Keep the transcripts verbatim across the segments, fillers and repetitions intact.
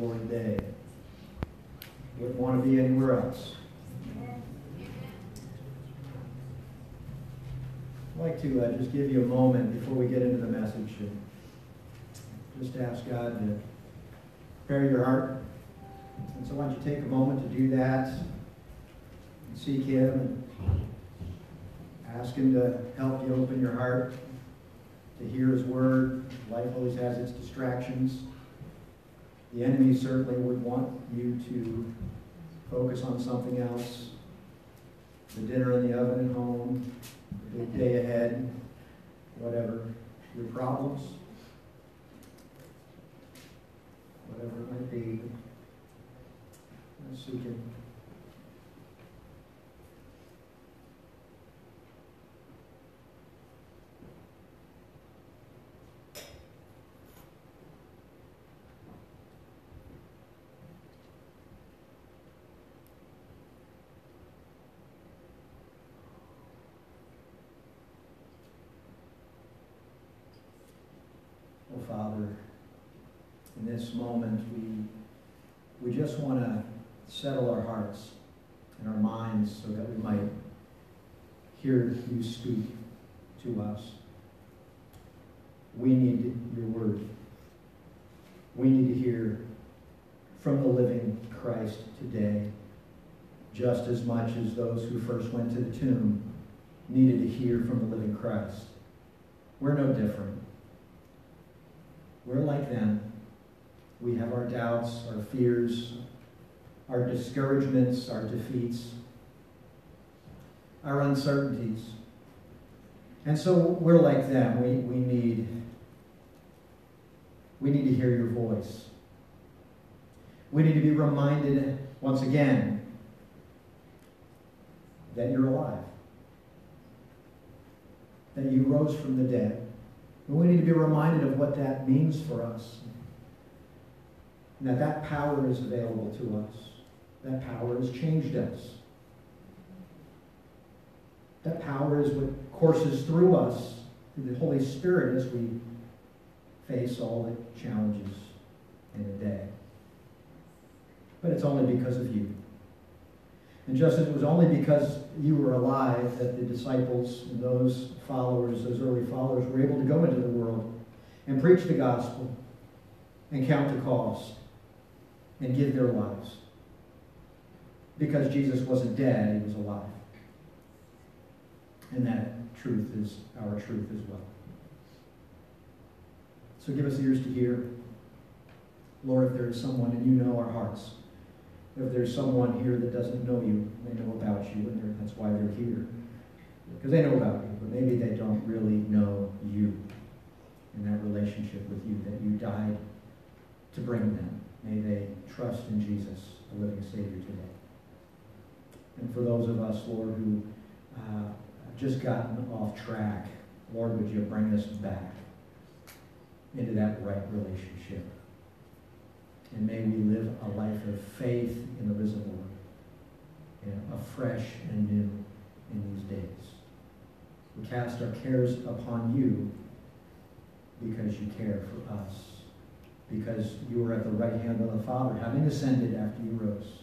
Lord day. Wouldn't want to be anywhere else. I'd like to uh, just give you a moment before we get into the message and just ask God to prepare your heart. And so why don't you take a moment to do that and seek Him and ask Him to help you open your heart to hear His Word. Life always has its distractions. The enemy certainly would want you to focus on something else. The dinner in the oven at home, the big day ahead, whatever. Your problems, whatever it might be. Let's seek Him. Oh, Father, in this moment, we, we just want to settle our hearts and our minds so that we might hear you speak to us. We need your word. We need to hear from the living Christ today, just as much as those who first went to the tomb needed to hear from the living Christ. We're no different. We're like them. We have our doubts, our fears, our discouragements, our defeats, our uncertainties. And so we're like them. We, we need, we need to hear your voice. We need to be reminded once again that you're alive, that you rose from the dead. And we need to be reminded of what that means for us. And that that power is available to us. That power has changed us. That power is what courses through us, through the Holy Spirit, as we face all the challenges in the day. But it's only because of you. And just as it was only because you were alive that the disciples and those followers, those early followers, were able to go into the world and preach the gospel and count the cost and give their lives. Because Jesus wasn't dead, he was alive. And that truth is our truth as well. So give us ears to hear. Lord, if there is someone, and you know our hearts, if there's someone here that doesn't know you, they know about you, and that's why they're here. Because they know about you, but maybe they don't really know you and that relationship with you, that you died to bring them. May they trust in Jesus, the living Savior, today. And for those of us, Lord, who uh, have just gotten off track, Lord, would you bring us back into that right relationship? And may we live a life of faith in the risen Lord, and afresh and new in these days. We cast our cares upon you because you care for us, because you were at the right hand of the Father, having ascended after you rose.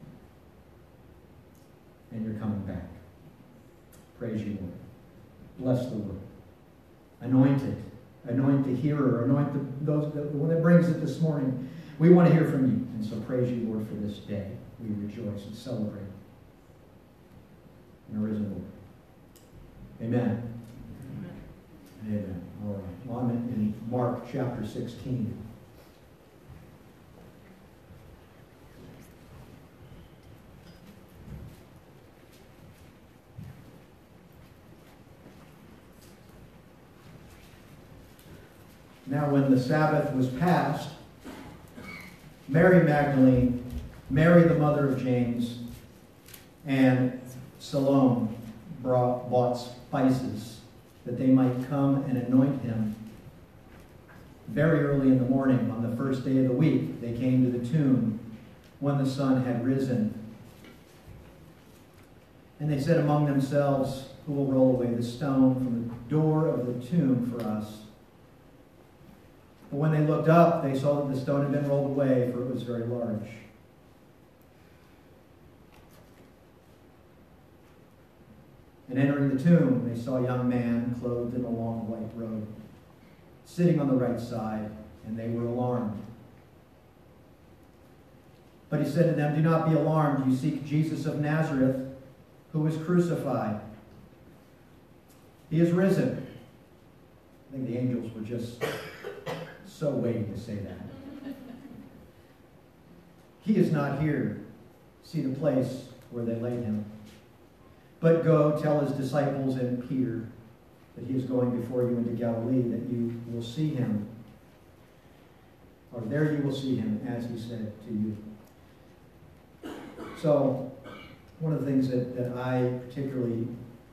And you're coming back. Praise you, Lord. Bless the word. Anoint it. Anoint the hearer. Anoint the, those, the one that brings it this morning. We want to hear from you. And so praise you, Lord, for this day. We rejoice and celebrate in the risen Lord. Amen. Amen. Amen. All right. Well, I'm in Mark chapter sixteen. Now when the Sabbath was past, Mary Magdalene, Mary the mother of James, and Salome brought, bought spices that they might come and anoint him. Very early in the morning, on the first day of the week, they came to the tomb when the sun had risen. And they said among themselves, "Who will roll away the stone from the door of the tomb for us?" But when they looked up, they saw that the stone had been rolled away, for it was very large. And entering the tomb, they saw a young man clothed in a long white robe, sitting on the right side, and they were alarmed. But he said to them, "Do not be alarmed. You seek Jesus of Nazareth, who was crucified. He is risen." I think the angels were just so waiting to say that. "He is not here. See the place where they laid him. But go tell his disciples and Peter that he is going before you into Galilee, that you will see him, or there you will see him, as he said to you." So, one of the things that, that I particularly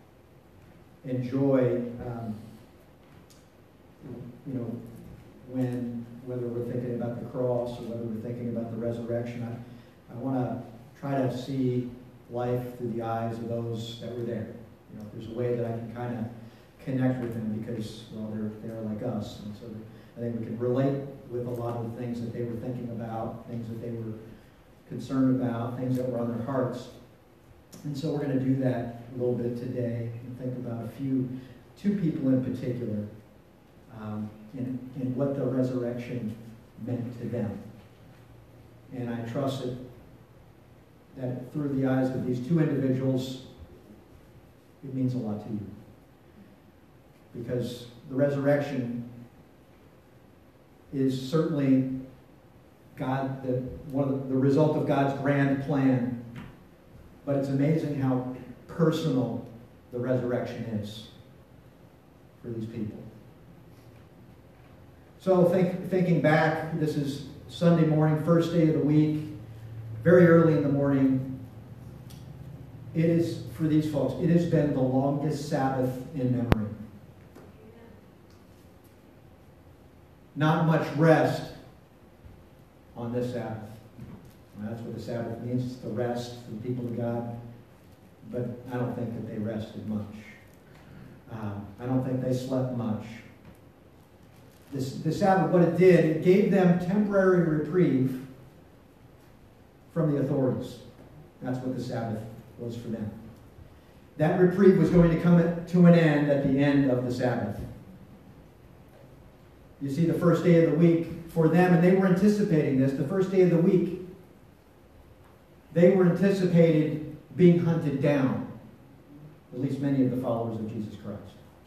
enjoy, um, you know, when, whether we're thinking about the cross or whether we're thinking about the resurrection, I, I want to try to see life through the eyes of those that were there. You know, if there's a way that I can kind of connect with them because, well, they're, they're like us. And so I think we can relate with a lot of the things that they were thinking about, things that they were concerned about, things that were on their hearts. And so we're going to do that a little bit today and think about a few, two people in particular, um, and, and what the resurrection meant to them. And I trust that, that through the eyes of these two individuals, it means a lot to you. Because the resurrection is certainly God, the, one of the, the result of God's grand plan. But it's amazing how personal the resurrection is for these people. So think, thinking back, this is Sunday morning, first day of the week, very early in the morning. It is, for these folks, it has been the longest Sabbath in memory. Not much rest on this Sabbath. Well, that's what the Sabbath means. It's the rest for the people of God. But I don't think that they rested much. Um, I don't think they slept much. This, the Sabbath, what it did, it gave them temporary reprieve from the authorities. That's what the Sabbath was for them. That reprieve was going to come to an end at the end of the Sabbath. You see, the first day of the week for them, and they were anticipating this, the first day of the week, they were anticipated being hunted down. At least many of the followers of Jesus Christ.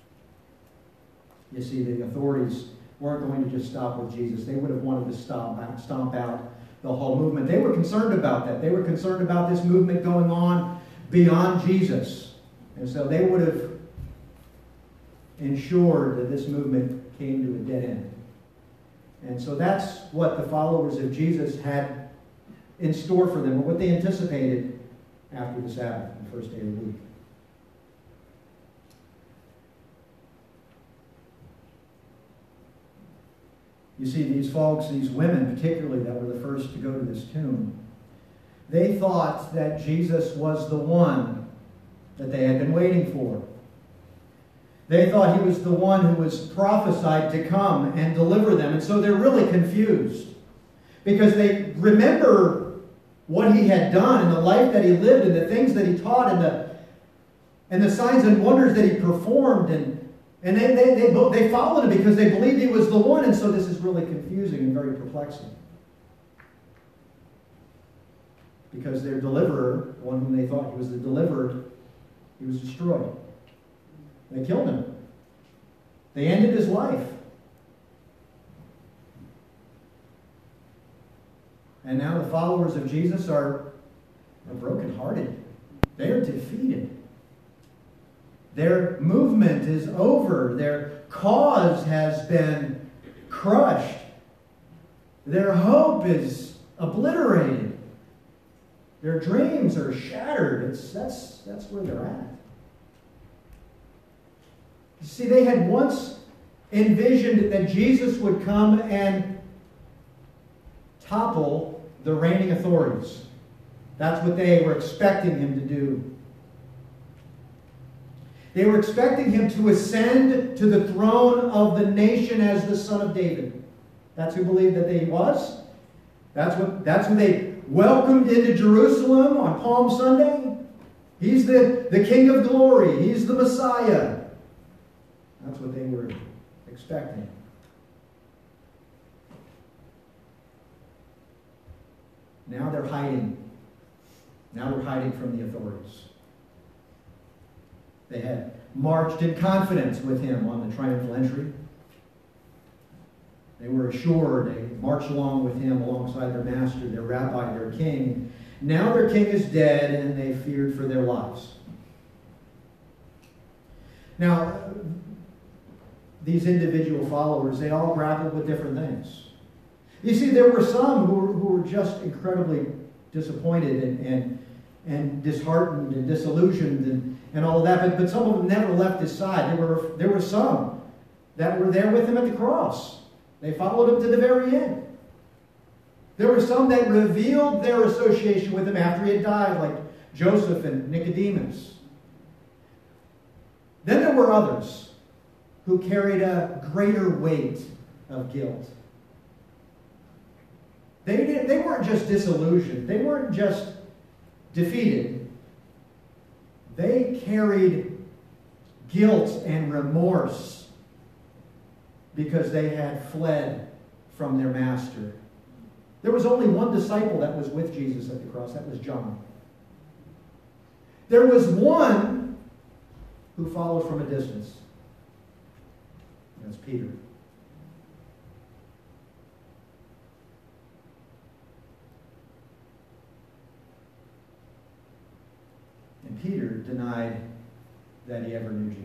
You see, the authorities weren't going to just stop with Jesus. They would have wanted to stomp out, stomp out the whole movement. They were concerned about that. They were concerned about this movement going on beyond Jesus. And so they would have ensured that this movement came to a dead end. And so that's what the followers of Jesus had in store for them, or what they anticipated after the Sabbath, the first day of the week. You see, these folks, these women particularly that were the first to go to this tomb, they thought that Jesus was the one that they had been waiting for. They thought he was the one who was prophesied to come and deliver them. And so they're really confused because they remember what he had done and the life that he lived and the things that he taught and the, and the signs and wonders that he performed. And, and they, they, they, they followed him because they believed he was the one. And so this is really confusing and very perplexing. Because their deliverer, the one whom they thought he was the deliverer, he was destroyed. They killed him. They ended his life. And now the followers of Jesus are, are brokenhearted. They are defeated. Their movement is over. Their cause has been crushed. Their hope is obliterated. Their dreams are shattered. It's, that's, that's where they're at. You see, they had once envisioned that Jesus would come and topple the reigning authorities. That's what they were expecting him to do. They were expecting him to ascend to the throne of the nation as the Son of David. That's who believed that he was. That's what. That's who they welcomed into Jerusalem on Palm Sunday. He's the, the King of glory. He's the Messiah. That's what they were expecting. Now they're hiding. Now they're hiding from the authorities. They had marched in confidence with him on the triumphal entry. They were assured. They marched along with him alongside their master, their rabbi, their king. Now their king is dead, and they feared for their lives. Now, these individual followers, they all grappled with different things. You see, there were some who were, who were just incredibly disappointed and, and, and disheartened and disillusioned and, and all of that, but, but some of them never left his side. There were, there were some that were there with him at the cross. They followed him to the very end. There were some that revealed their association with him after he had died, like Joseph and Nicodemus. Then there were others who carried a greater weight of guilt. They, didn't, they weren't just disillusioned. They weren't just defeated. They carried guilt and remorse because they had fled from their master. There was only one disciple that was with Jesus at the cross. That was John. There was one who followed from a distance. That's Peter. And Peter denied that he ever knew Jesus.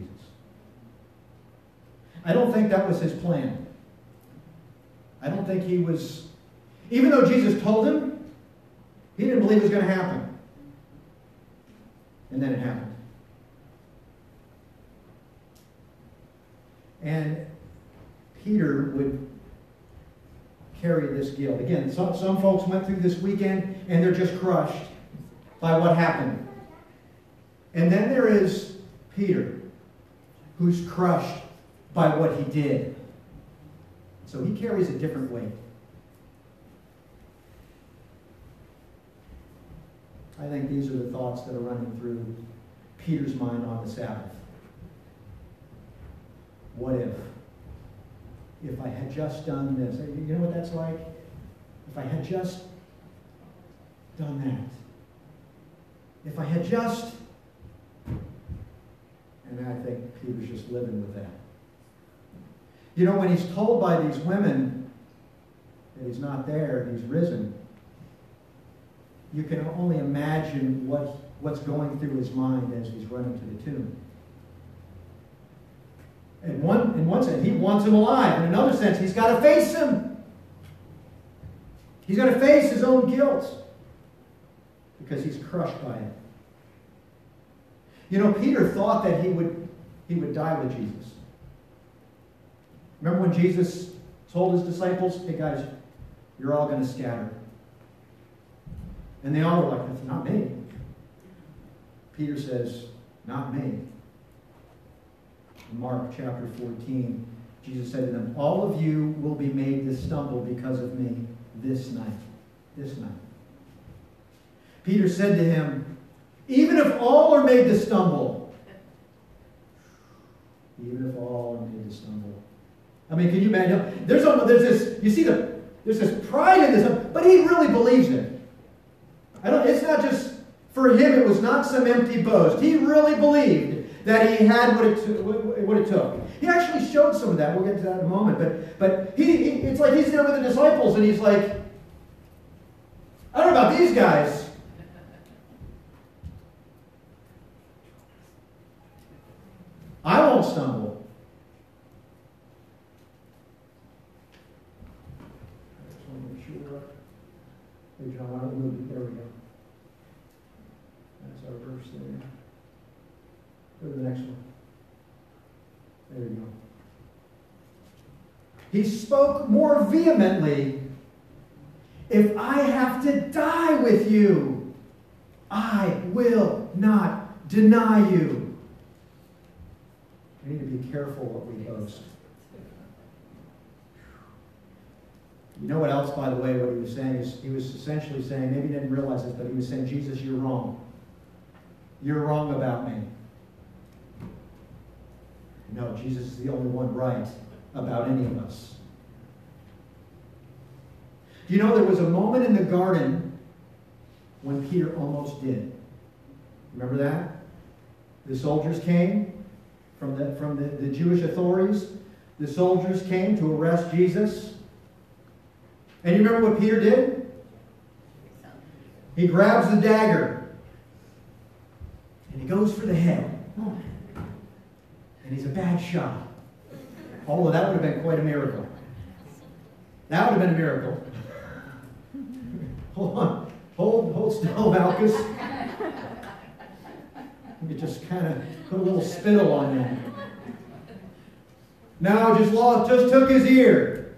I don't think that was his plan. I don't think he was... Even though Jesus told him, he didn't believe it was going to happen. And then it happened. And Peter would carry this guilt. Again, some, some folks went through this weekend and they're just crushed by what happened. And then there is Peter, who's crushed by what he did. So he carries a different weight. I think these are the thoughts that are running through Peter's mind on the Sabbath. What if? If I had just done this. You know what that's like? If I had just done that. If I had just... And I think Peter's just living with that. You know, when he's told by these women that he's not there, he's risen, you can only imagine what, what's going through his mind as he's running to the tomb. In one, in one sense, he wants him alive. In another sense, he's got to face him. He's got to face his own guilt because he's crushed by it. You know, Peter thought that he would, he would die with Jesus. Remember when Jesus told his disciples, hey guys, you're all going to scatter. And they all were like, that's not me. Peter says, not me. In Mark chapter fourteen, Jesus said to them, all of you will be made to stumble because of me this night. This night. Peter said to him, even if all are made to stumble. Even if all are made to stumble. I mean, can you imagine? There's, a, there's this, you see, the, there's this pride in this, but he really believes it. I don't, it's not just, for him, it was not some empty boast. He really believed that he had what it, what it took. He actually showed some of that. We'll get to that in a moment. But, but he, he, it's like he's there with the disciples, and he's like, I don't know about these guys. I won't stumble. I just want to make sure. Hey, John, I don't move it. There we go. That's our verse there. Go to the next one. There you go. He spoke more vehemently, if I have to die with you, I will not deny you. We need to be careful what we boast. You know what else, by the way, what he was saying is he was essentially saying, maybe he didn't realize this, but he was saying, Jesus, you're wrong. You're wrong about me. No, Jesus is the only one right about any of us. You know, there was a moment in the garden when Peter almost did. Remember that? The soldiers came from the, from the, the Jewish authorities. The soldiers came to arrest Jesus. And you remember what Peter did? He grabs the dagger. And he goes for the head. And he's a bad shot. Although that would have been quite a miracle. That would have been a miracle. Hold on. Hold, hold still, Malchus. You just kind of put a little spittle on him. Now just lost, just took his ear.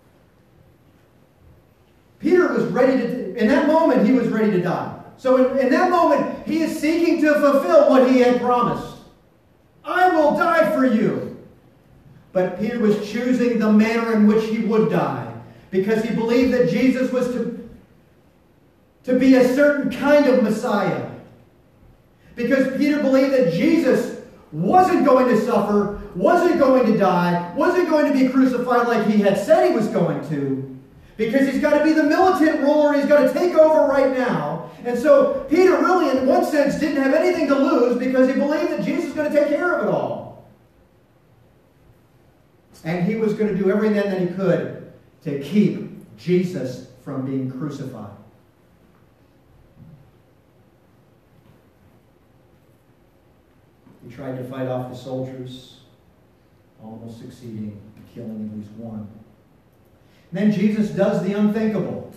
Peter was ready to, in that moment, he was ready to die. So in, in that moment, he is seeking to fulfill what he had promised. I will die for you. But Peter was choosing the manner in which he would die, because he believed that Jesus was to, to be a certain kind of Messiah. Because Peter believed that Jesus wasn't going to suffer, wasn't going to die, wasn't going to be crucified like he had said he was going to. Because he's got to be the militant ruler, he's got to take over right now. And so Peter really, in one sense, didn't have anything to lose because he believed that Jesus was going to take care of it all. And he was going to do everything that he could to keep Jesus from being crucified. He tried to fight off the soldiers, almost succeeding in killing at least one. And then Jesus does the unthinkable.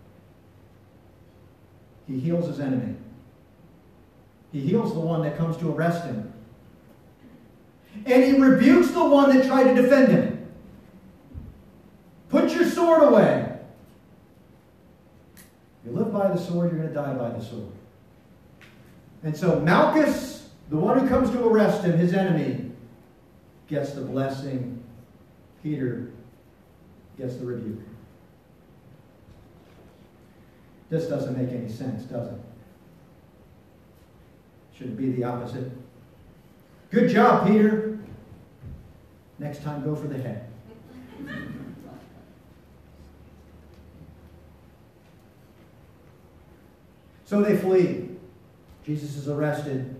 He heals his enemy. He heals the one that comes to arrest him. And he rebukes the one that tried to defend him. Put your sword away. You live by the sword, you're going to die by the sword. And so Malchus, the one who comes to arrest him, his enemy, gets the blessing. Peter gets the rebuke. This doesn't make any sense, does it? Should it be the opposite? Good job, Peter. Next time, go for the head. So they flee. Jesus is arrested.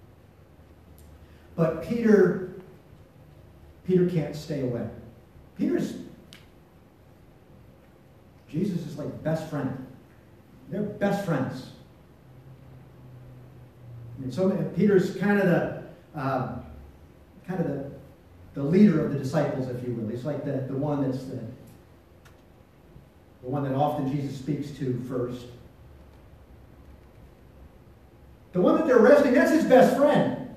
But Peter, Peter can't stay away. Peter's, Jesus is like best friend. They're best friends. And so Peter's kind of the, uh, kind of the, the leader of the disciples, if you will. He's like the, the one that's the, the one that often Jesus speaks to first. The one that they're arresting, that's his best friend.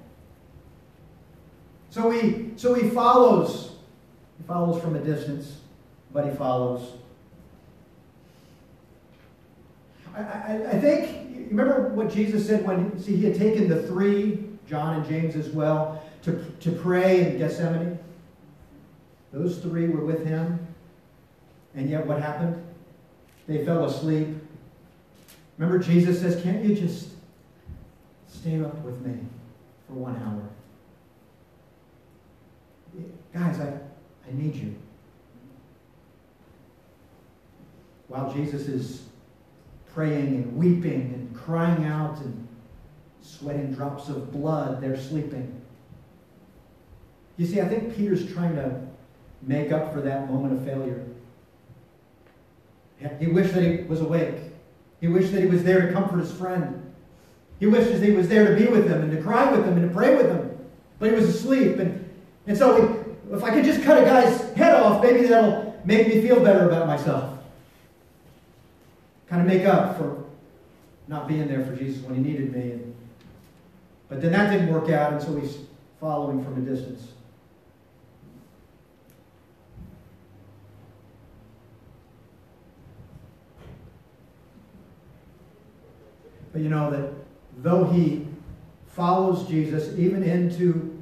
So he, so he follows. He follows from a distance, but he follows. I, I, I think, you remember what Jesus said when, see, he had taken the three, John and James as well, to, to pray in Gethsemane? Those three were with him. And yet what happened? They fell asleep. Remember Jesus says, can't you just stay up with me for one hour? Guys, I, I need you. While Jesus is praying and weeping and crying out and sweating drops of blood, they're sleeping. You see, I think Peter's trying to make up for that moment of failure. He wished that he was awake. He wished that he was there to comfort his friend. He wishes he was there to be with them and to cry with them and to pray with them. But he was asleep. And, and so he, if I could just cut a guy's head off, maybe that'll make me feel better about myself. Kind of make up for not being there for Jesus when he needed me. And, but then that didn't work out, and so he's following from a distance. But you know that though he follows Jesus even into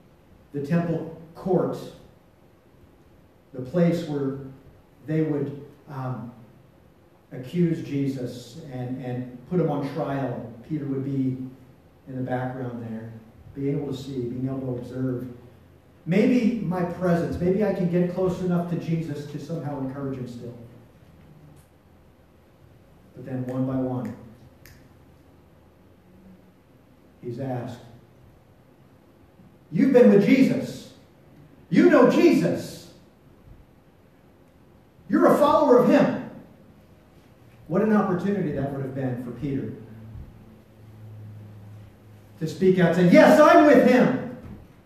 the temple court, the place where they would um, accuse Jesus and, and put him on trial, Peter would be in the background there, being able to see, being able to observe. Maybe my presence, maybe I can get close enough to Jesus to somehow encourage him still. But then one by one, he's asked, you've been with Jesus. You know Jesus. You're a follower of him. What an opportunity that would have been for Peter to speak out and say, yes, I'm with him.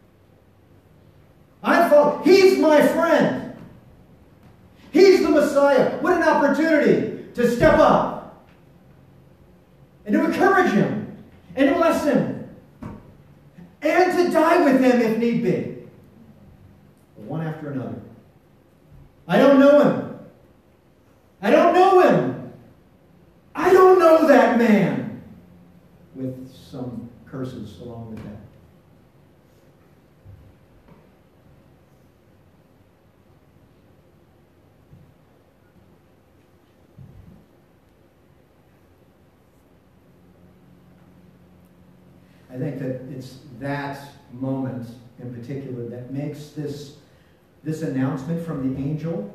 I follow. He's my friend. He's the Messiah. What an opportunity to step up and to encourage him and to bless him and to die with him if need be. But one after another. I don't know him. I don't know him. I don't know that man. With some curses along with that. I think that it's that moment in particular that makes this, this announcement from the angel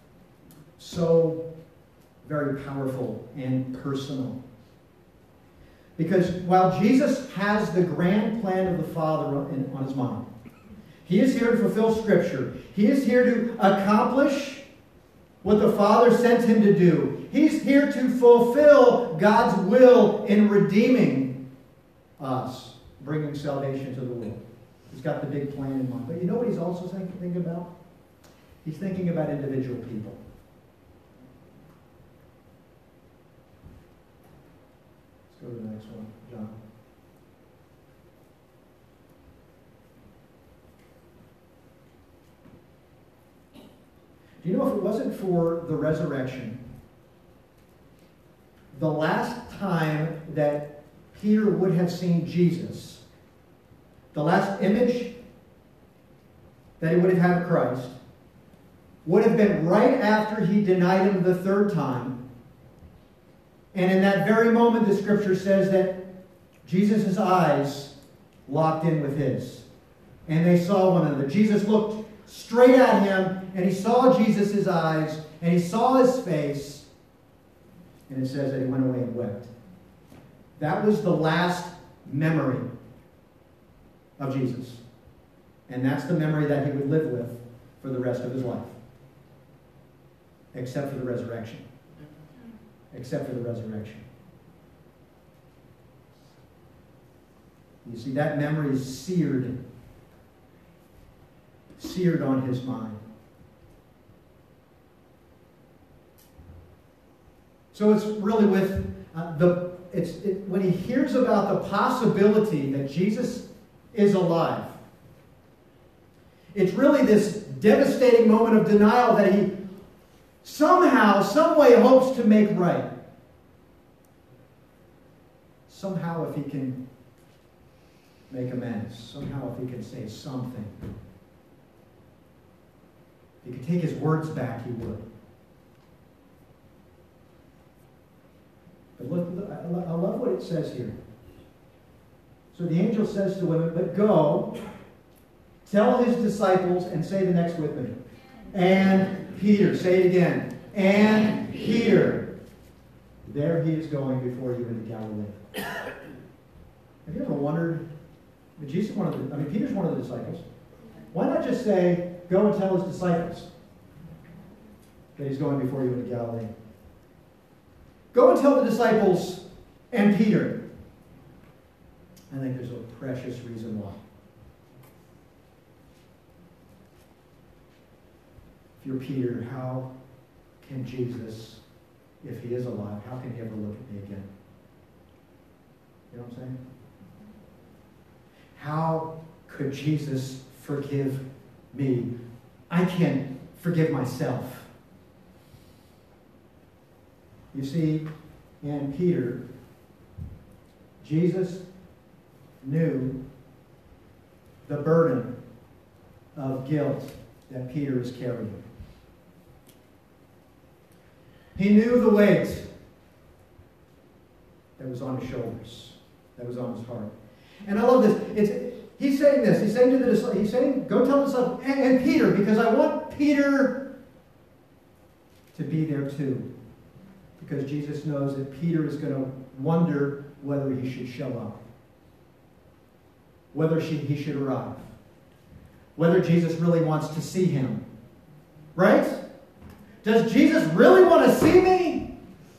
so very powerful and personal. Because while Jesus has the grand plan of the Father on, on his mind, he is here to fulfill Scripture. He is here to accomplish what the Father sent him to do. He's here to fulfill God's will in redeeming us, bringing salvation to the world. He's got the big plan in mind. But you know what he's also thinking about? He's thinking about individual people. Let's go to the next one, John. Do you know if it wasn't for the resurrection, the last time that Peter would have seen Jesus, the last image that he would have had of Christ, would have been right after he denied him the third time. And in that very moment, the Scripture says that Jesus' eyes locked in with his. And they saw one another. Jesus looked straight at him, and he saw Jesus' eyes, and he saw his face. And it says that he went away and wept. That was the last memory of Jesus. And that's the memory that he would live with for the rest of his life. Except for the resurrection. Except for the resurrection. You see, that memory is seared. Seared on his mind. So it's really with uh, the, it's it, when he hears about the possibility that Jesus is alive, it's really this devastating moment of denial that he somehow, some way hopes to make right. Somehow if he can make amends. Somehow if he can say something. If he could take his words back, he would. But look, look, I love what it says here. So the angel says to women, but go, tell his disciples, and say the next with me. And Peter, say it again. And Peter. There he is going before you into Galilee. Have you ever wondered, Jesus one of the, I mean, Peter's one of the disciples. Why not just say, go and tell his disciples that he's going before you into Galilee? Go and tell the disciples and Peter. I think there's a precious reason why. If you're Peter, how can Jesus, if he is alive, how can he ever look at me again? You know what I'm saying? How could Jesus forgive me? I can't forgive myself. You see, in Peter, Jesus knew the burden of guilt that Peter is carrying. He knew the weight that was on his shoulders, that was on his heart. And I love this. It's, he's saying this. He's saying to the disciples, he's saying, go tell the disciples, and, and Peter, because I want Peter to be there too. Because Jesus knows that Peter is going to wonder whether he should show up, whether she, he should arrive, whether Jesus really wants to see him. Right? Does Jesus really want to see me?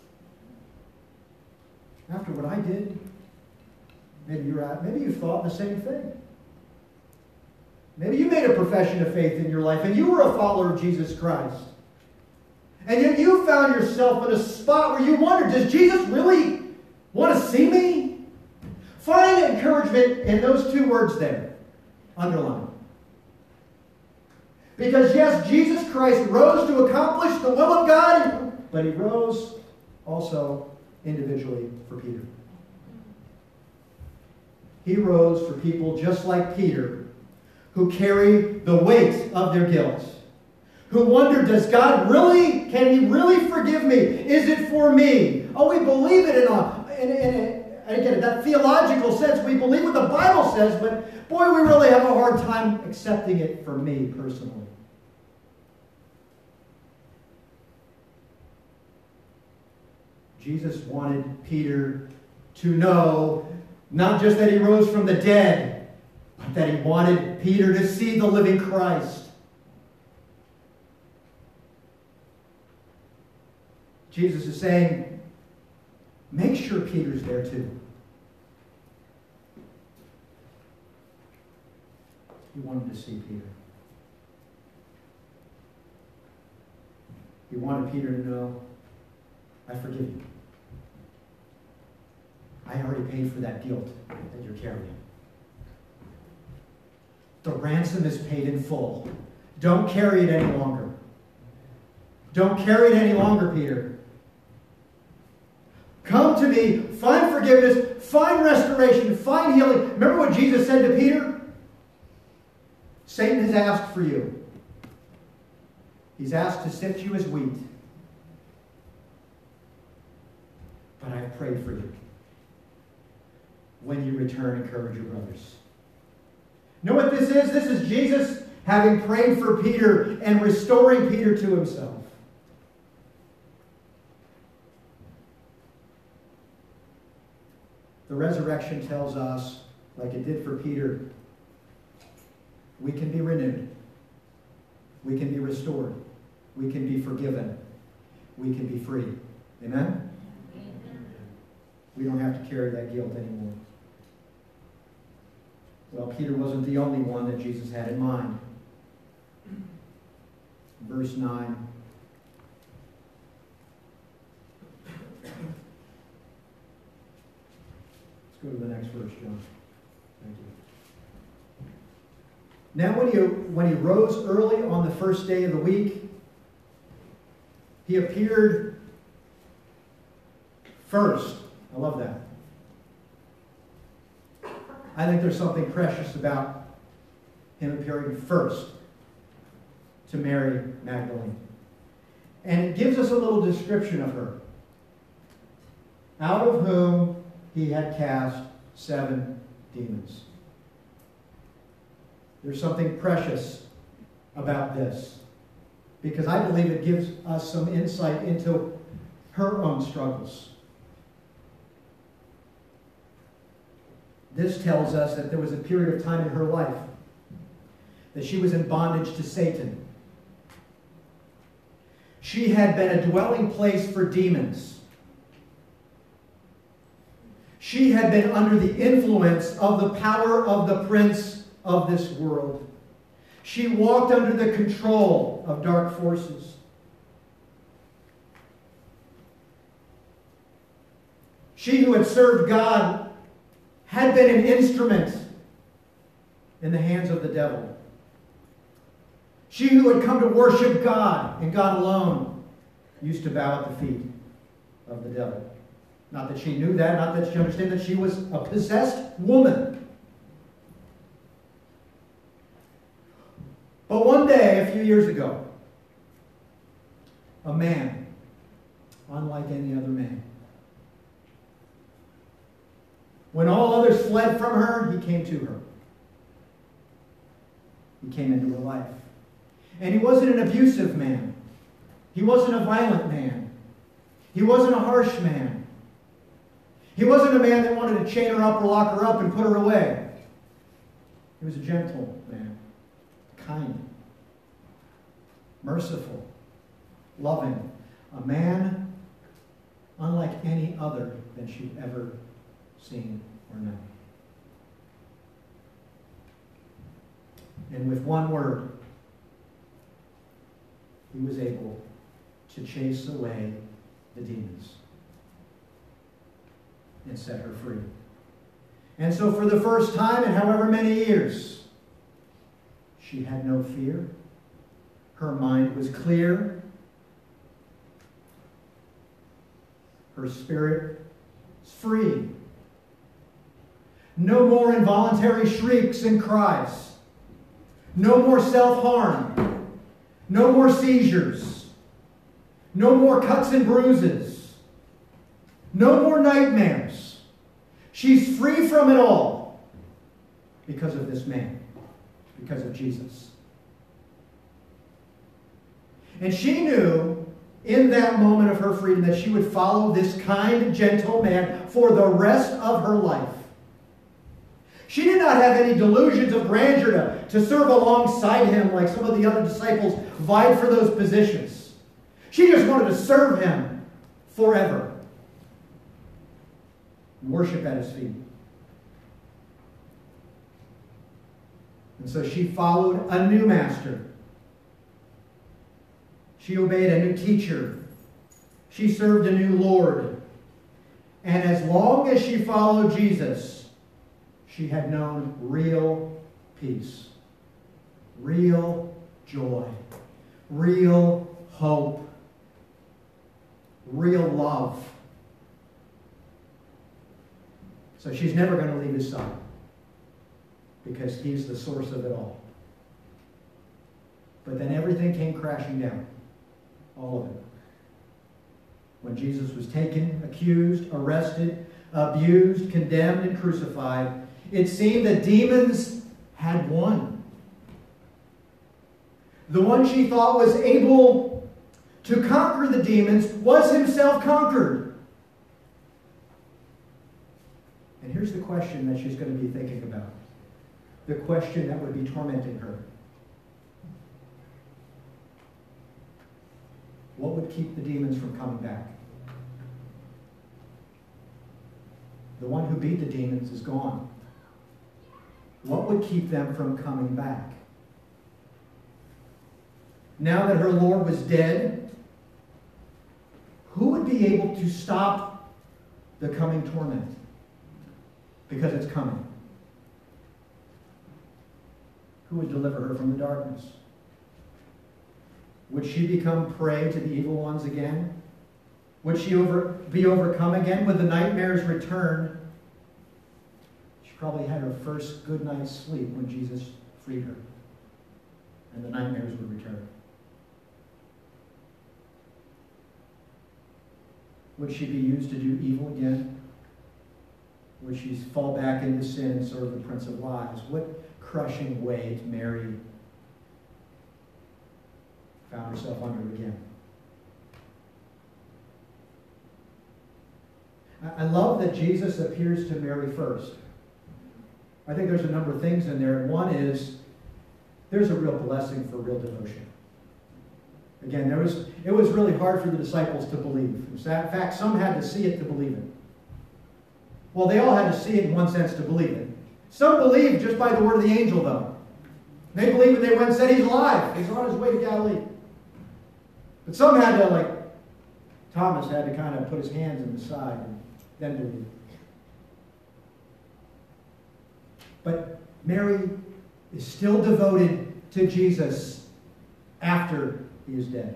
After what I did? Maybe you're at, maybe you thought the same thing. Maybe you made a profession of faith in your life and you were a follower of Jesus Christ. And yet you found yourself in a spot where you wondered, does Jesus really want to see me? Find encouragement in those two words there. Underline. Because yes, Jesus Christ rose to accomplish the will of God, but he rose also individually for Peter. He rose for people just like Peter, who carry the weight of their guilt, who wonder, does God really, can he really forgive me? Is it for me? Oh, we believe it in a, in, in a, again, in that theological sense, we believe what the Bible says, but boy, we really have a hard time accepting it for me personally. Jesus wanted Peter to know not just that he rose from the dead, but that he wanted Peter to see the living Christ. Jesus is saying, make sure Peter's there too. He wanted to see Peter. He wanted Peter to know, I forgive you. I already paid for that guilt that you're carrying. The ransom is paid in full. Don't carry it any longer. Don't carry it any longer, Peter. Come to me, find forgiveness, find restoration, find healing. Remember what Jesus said to Peter? Satan has asked for you. He's asked to sift you as wheat. But I've prayed for you. When you return, encourage your brothers. Know what this is? This is Jesus having prayed for Peter and restoring Peter to himself. The resurrection tells us, like it did for Peter, we can be renewed. We can be restored. We can be forgiven. We can be free. Amen? Amen. We don't have to carry that guilt anymore. Well, Peter wasn't the only one that Jesus had in mind. Verse nine. Let's go to the next verse, John. Thank you. Now when he, when he rose early on the first day of the week, he appeared first. I love that. I think there's something precious about him appearing first to Mary Magdalene. And it gives us a little description of her. Out of whom he had cast seven demons. There's something precious about this, because I believe it gives us some insight into her own struggles. This tells us that there was a period of time in her life that she was in bondage to Satan. She had been a dwelling place for demons. She had been under the influence of the power of the prince of this world. She walked under the control of dark forces. She who had served God had been an instrument in the hands of the devil. She who had come to worship God and God alone used to bow at the feet of the devil. Not that she knew that, not that she understood that she was a possessed woman. But one day, a few years ago, a man unlike any other man. When all others fled from her, he came to her. He came into her life. And he wasn't an abusive man. He wasn't a violent man. He wasn't a harsh man. He wasn't a man that wanted to chain her up or lock her up and put her away. He was a gentle man, kind, merciful, loving, a man unlike any other that she'd ever seen or known. And with one word, he was able to chase away the demons and set her free. And so for the first time in however many years, she had no fear. Her mind was clear. Her spirit was free. No more involuntary shrieks and cries. No more self-harm. No more seizures. No more cuts and bruises. No more nightmares. She's free from it all because of this man, because of Jesus. And she knew in that moment of her freedom that she would follow this kind, gentle man for the rest of her life. She did not have any delusions of grandeur to, to serve alongside him like some of the other disciples vied for those positions. She just wanted to serve him forever. Worship at his feet. And so she followed a new master. She obeyed a new teacher. She served a new Lord. And as long as she followed Jesus, she had known real peace, real joy, real hope, real love. So she's never going to leave his side because he's the source of it all. But then everything came crashing down. All of it. When Jesus was taken, accused, arrested, abused, condemned, and crucified, it seemed that demons had won. The one she thought was able to conquer the demons was himself conquered. And here's the question that she's going to be thinking about. The question that would be tormenting her. What would keep the demons from coming back? The one who beat the demons is gone. What would keep them from coming back? Now that her Lord was dead, who would be able to stop the coming torment? Because it's coming. Who would deliver her from the darkness? Would she become prey to the evil ones again? Would she over, be overcome again? Would the nightmares return? She probably had her first good night's sleep when Jesus freed her. And the nightmares would return. Would she be used to do evil again? Would she fall back into sin and serve the Prince of Lies? What crushing weight Mary found herself under again. I love that Jesus appears to Mary first. I think there's a number of things in there. One is, there's a real blessing for real devotion. Again, there was, it was really hard for the disciples to believe. In fact, some had to see it to believe it. Well, they all had to see it in one sense to believe it. Some believed just by the word of the angel, though. They believed when they went and said, he's alive. He's on his way to Galilee. But some had to, like Thomas, had to kind of put his hands in the side and then believe. But Mary is still devoted to Jesus after he is dead.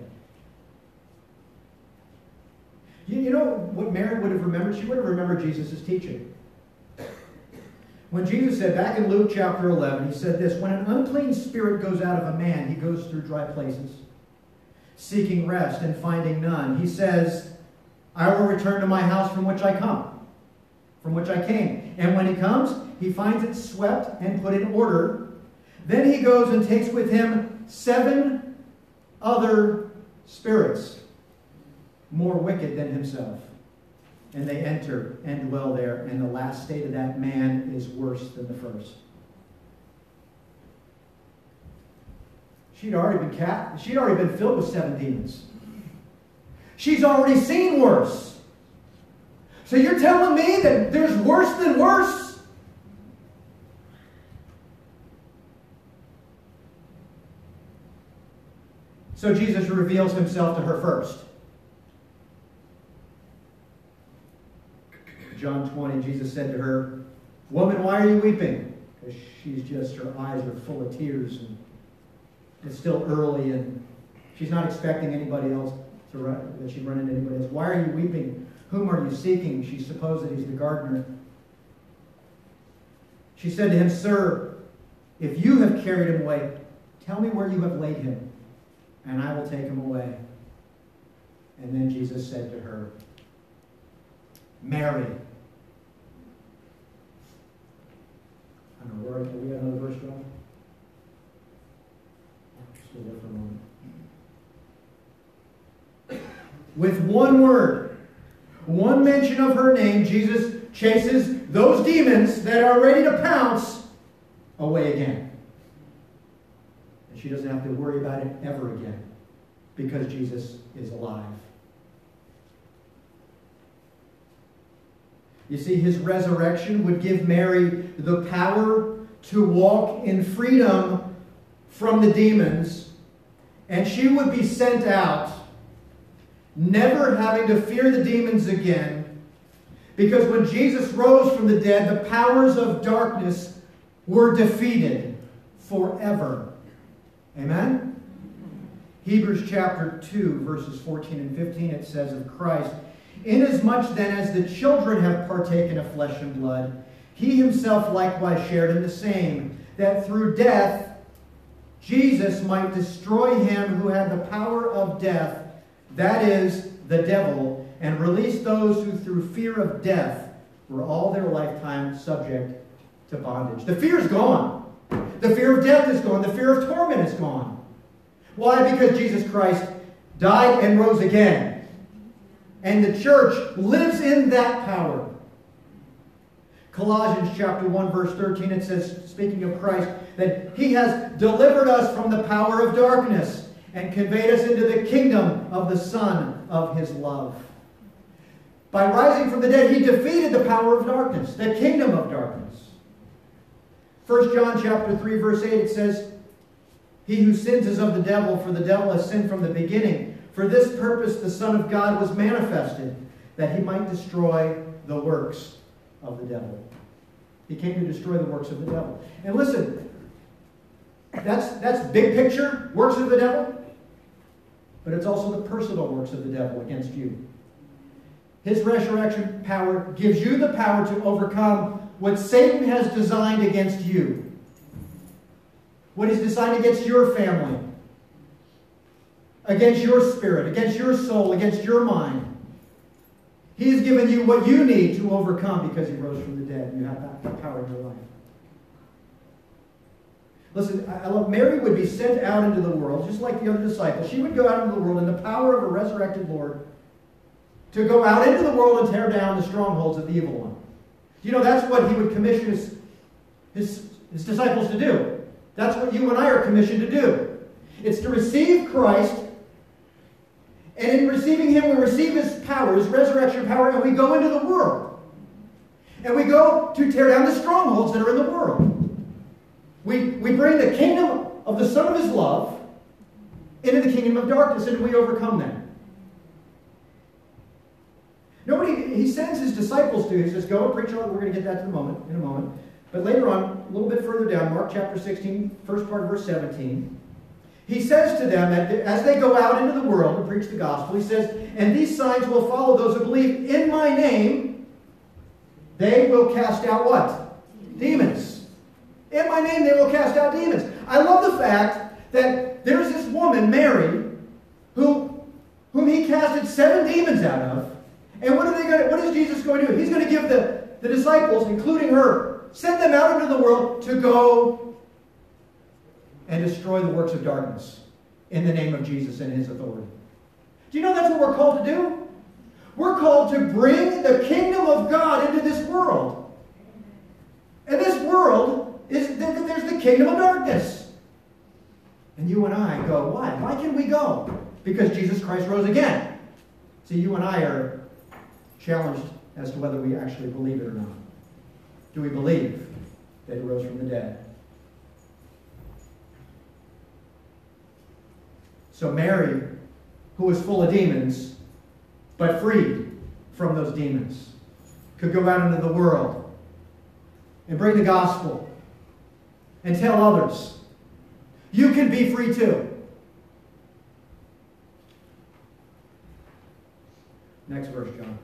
You, you know what Mary would have remembered? She would have remembered Jesus' teaching. When Jesus said, back in Luke chapter eleven, he said this, when an unclean spirit goes out of a man, he goes through dry places, seeking rest and finding none. He says, I will return to my house from which I come, from which I came. And when he comes, he finds it swept and put in order. Then he goes and takes with him seven other spirits, more wicked than himself. And they enter and dwell there. And the last state of that man is worse than the first. She'd already been cat. She'd already been filled with seven demons. She's already seen worse. So you're telling me that there's worse than worse? So Jesus reveals himself to her first. John twenty, Jesus said to her, "Woman, why are you weeping?" Because she's just, her eyes are full of tears, and it's still early, and she's not expecting anybody else to run, that she'd run into anybody else. "Why are you weeping? Whom are you seeking?" She supposed that he's the gardener. She said to him, "Sir, if you have carried him away, tell me where you have laid him, and I will take him away." And then Jesus said to her, "Mary." I don't know, where are we at another verse, John? Still there for a moment. With one word, one mention of her name, Jesus chases those demons that are ready to pounce away again. And she doesn't have to worry about it ever again, because Jesus is alive. You see, his resurrection would give Mary the power to walk in freedom from the demons, and she would be sent out, never having to fear the demons again, because when Jesus rose from the dead, the powers of darkness were defeated forever. Amen? Hebrews chapter two, verses fourteen and fifteen, it says of Christ, "Inasmuch then as the children have partaken of flesh and blood, he himself likewise shared in the same, that through death Jesus might destroy him who had the power of death, that is, the devil, and release those who through fear of death were all their lifetime subject to bondage." The fear is gone. The fear of death is gone. The fear of torment is gone. Why? Because Jesus Christ died and rose again. And the church lives in that power. Colossians chapter one, verse thirteen, it says, speaking of Christ, that he has delivered us from the power of darkness and conveyed us into the kingdom of the Son of his love. By rising from the dead, he defeated the power of darkness, the kingdom of darkness. First John chapter three, verse eight, it says, "He who sins is of the devil, for the devil has sinned from the beginning. For this purpose the Son of God was manifested, that he might destroy the works of the devil." He came to destroy the works of the devil. And listen, that's, that's big picture, works of the devil. But it's also the personal works of the devil against you. His resurrection power gives you the power to overcome what Satan has designed against you. What he's designed against your family. Against your spirit, against your soul, against your mind. He has given you what you need to overcome because he rose from the dead. You have that, that power in your life. Listen, I love, Mary would be sent out into the world, just like the other disciples. She would go out into the world in the power of a resurrected Lord to go out into the world and tear down the strongholds of the evil one. You know, that's what he would commission his, his, his disciples to do. That's what you and I are commissioned to do. It's to receive Christ. And in receiving him, we receive his power, his resurrection power, and we go into the world. And we go to tear down the strongholds that are in the world. We, we bring the kingdom of the Son of his love into the kingdom of darkness, and we overcome them. Nobody, he sends his disciples to, he says, go and preach on it. We're going to get that in a moment, in a moment. But later on, a little bit further down, Mark chapter sixteen, first part of verse seventeen, he says to them, that as they go out into the world and preach the gospel, he says, "And these signs will follow those who believe in my name. They will cast out" what? Demons. In my name they will cast out demons. I love the fact that there's this woman, Mary, who, whom he casted seven demons out of, And what are they going to, what is Jesus going to do? He's going to give the, the disciples, including her, send them out into the world to go and destroy the works of darkness in the name of Jesus and his authority. Do you know that's what we're called to do? We're called to bring the kingdom of God into this world. And this world, is there's the kingdom of darkness. And you and I go, why? Why can we go? Because Jesus Christ rose again. See, you and I are challenged as to whether we actually believe it or not. Do we believe that he rose from the dead? So Mary, who was full of demons, but freed from those demons, could go out into the world and bring the gospel and tell others, you can be free too. Next verse, John.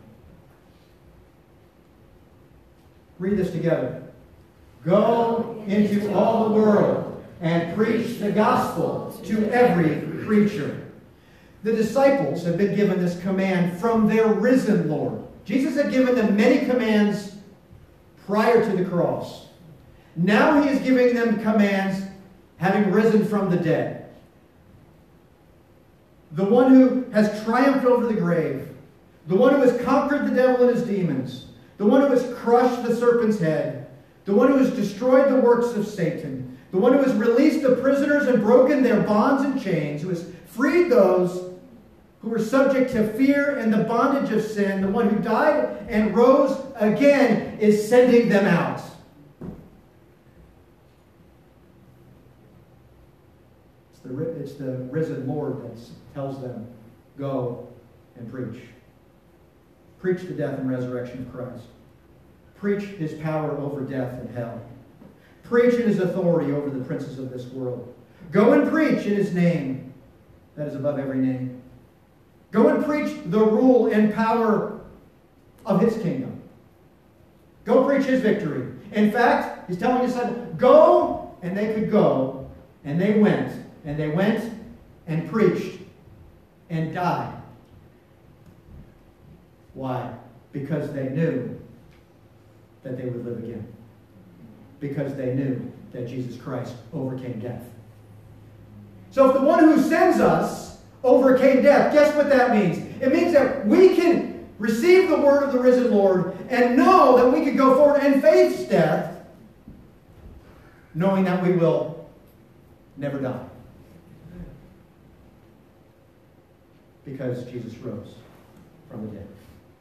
Read this together. Go into all the world and preach the gospel to every creature. The disciples have been given this command from their risen Lord. Jesus had given them many commands prior to the cross. Now he is giving them commands having risen from the dead. The one who has triumphed over the grave. The one who has conquered the devil and his demons. The one who has crushed the serpent's head. The one who has destroyed the works of Satan. The one who has released the prisoners and broken their bonds and chains. Who has freed those who were subject to fear and the bondage of sin. The one who died and rose again is sending them out. It's the, it's the risen Lord that tells them, go and preach. Preach the death and resurrection of Christ. Preach his power over death and hell. Preach in his authority over the princes of this world. Go and preach in his name that is above every name. Go and preach the rule and power of his kingdom. Go preach his victory. In fact, he's telling his son, go, and they could go, and they went, and they went and preached and died. Why? Because they knew that they would live again. Because they knew that Jesus Christ overcame death. So if the one who sends us overcame death, guess what that means? It means that we can receive the word of the risen Lord and know that we can go forward and face death, knowing that we will never die. Because Jesus rose from the dead.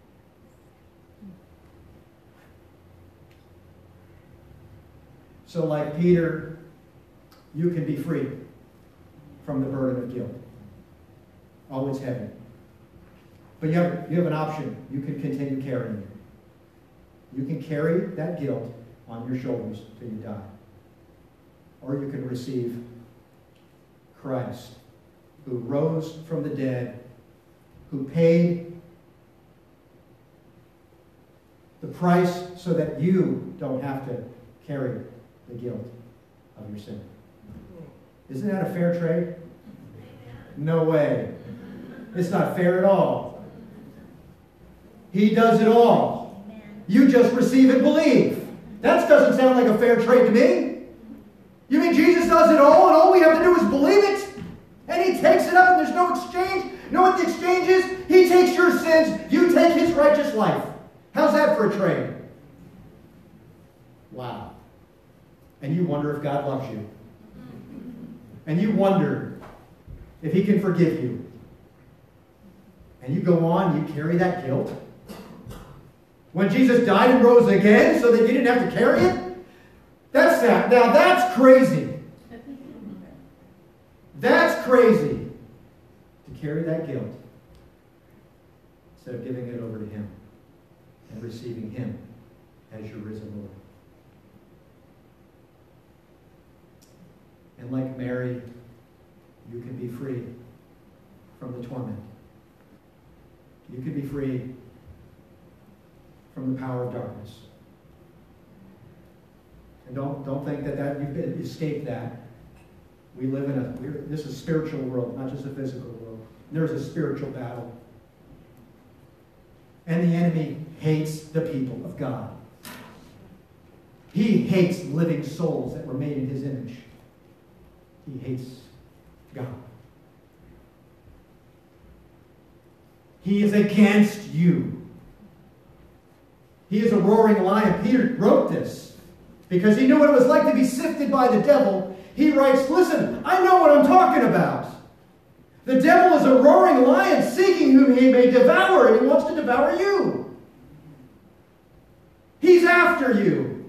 So like Peter, you can be free from the burden of guilt. Oh, it's heavy. But you have, you have an option. You can continue carrying it. You can carry that guilt on your shoulders till you die. Or you can receive Christ, who rose from the dead, who paid the price so that you don't have to carry the guilt of your sin. Isn't that a fair trade? No way. It's not fair at all. He does it all. You just receive and believe. That doesn't sound like a fair trade to me. You mean Jesus does it all and all we have to do is believe it? And he takes it up and there's no exchange? You know what the exchange is? He takes your sins, you take his righteous life. How's that for a trade? Wow. And you wonder if God loves you. And you wonder if he can forgive you. And you go on, you carry that guilt. When Jesus died and rose again so that you didn't have to carry it? That's that. Now that's crazy. That's crazy. To carry that guilt instead of giving it over to him and receiving him as your risen Lord. And like Mary, you can be free from the torment. You can be free from the power of darkness. And don't, don't think that, that you've escaped that. We live in a, we're, this is a spiritual world, not just a physical world. There's a spiritual battle. And the enemy hates the people of God. He hates living souls that were made in his image. He hates God. He is against you. He is a roaring lion. Peter wrote this because he knew what it was like to be sifted by the devil. He writes, listen, I know what I'm talking about. The devil is a roaring lion seeking whom he may devour, and he wants to devour you. He's after you.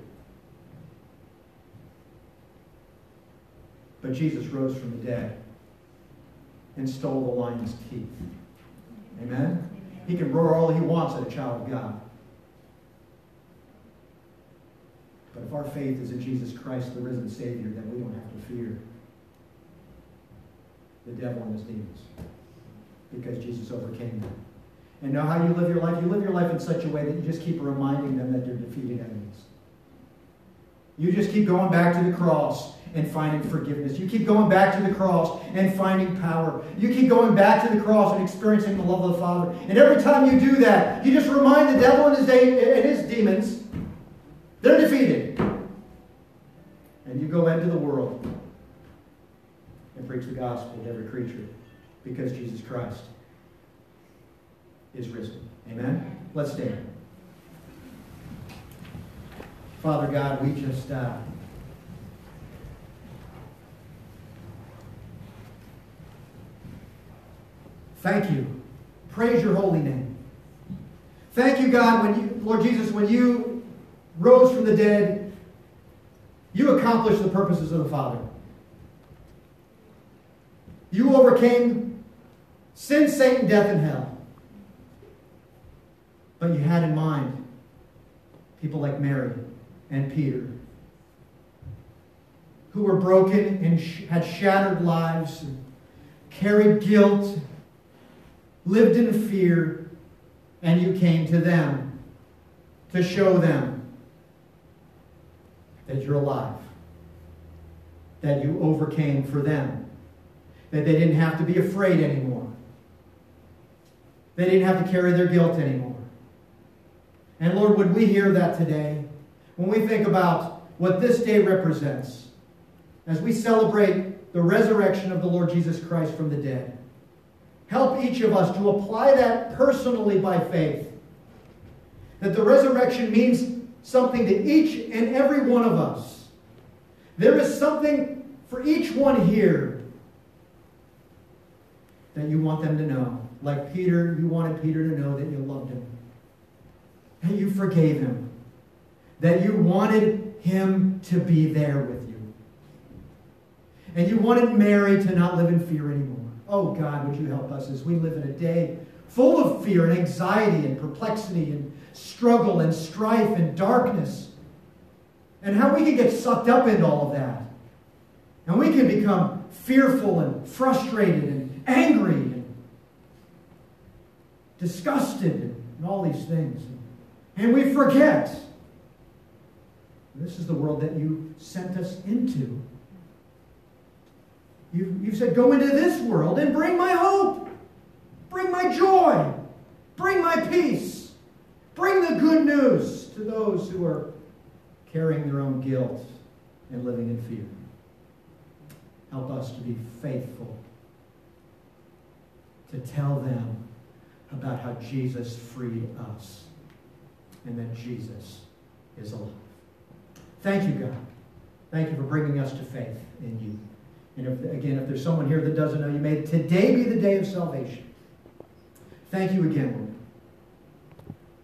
But Jesus rose from the dead and stole the lion's teeth. Amen? He can roar all he wants at a child of God. But if our faith is in Jesus Christ, the risen Savior, then we don't have to fear the devil and his demons, because Jesus overcame them. And know how you live your life? You live your life in such a way that you just keep reminding them that they're defeated enemies. You just keep going back to the cross and finding forgiveness. You keep going back to the cross and finding power. You keep going back to the cross and experiencing the love of the Father. And every time you do that, you just remind the devil and his, de- and his demons, they're defeated. And you go into the world and preach the gospel to every creature, because Jesus Christ is risen. Amen? Let's stand. Father God, we just uh, thank you. Praise your holy name. Thank you, God, when you, Lord Jesus, when you rose from the dead, you accomplished the purposes of the Father. You overcame sin, Satan, death, and hell. But you had in mind people like Mary and Peter, who were broken and sh- had shattered lives, and carried guilt, lived in fear, and you came to them to show them that you're alive, that you overcame for them, that they didn't have to be afraid anymore. They didn't have to carry their guilt anymore. And Lord, would we hear that today? When we think about what this day represents, as we celebrate the resurrection of the Lord Jesus Christ from the dead, help each of us to apply that personally by faith. That the resurrection means something to each and every one of us. There is something for each one here that you want them to know. Like Peter, you wanted Peter to know that you loved him, that you forgave him, that you wanted him to be there with you. And you wanted Mary to not live in fear anymore. Oh God, would you help us as we live in a day full of fear and anxiety and perplexity and struggle and strife and darkness, and how we can get sucked up into all of that. And we can become fearful and frustrated and angry and disgusted and all these things. And we forget. This is the world that you sent us into. You, you said, go into this world and bring my hope. Bring my joy. Bring my peace. Bring the good news to those who are carrying their own guilt and living in fear. Help us to be faithful to tell them about how Jesus freed us and that Jesus is alive. Thank you, God. Thank you for bringing us to faith in you. And if, again, if there's someone here that doesn't know you, may today be the day of salvation. Thank you again, Lord.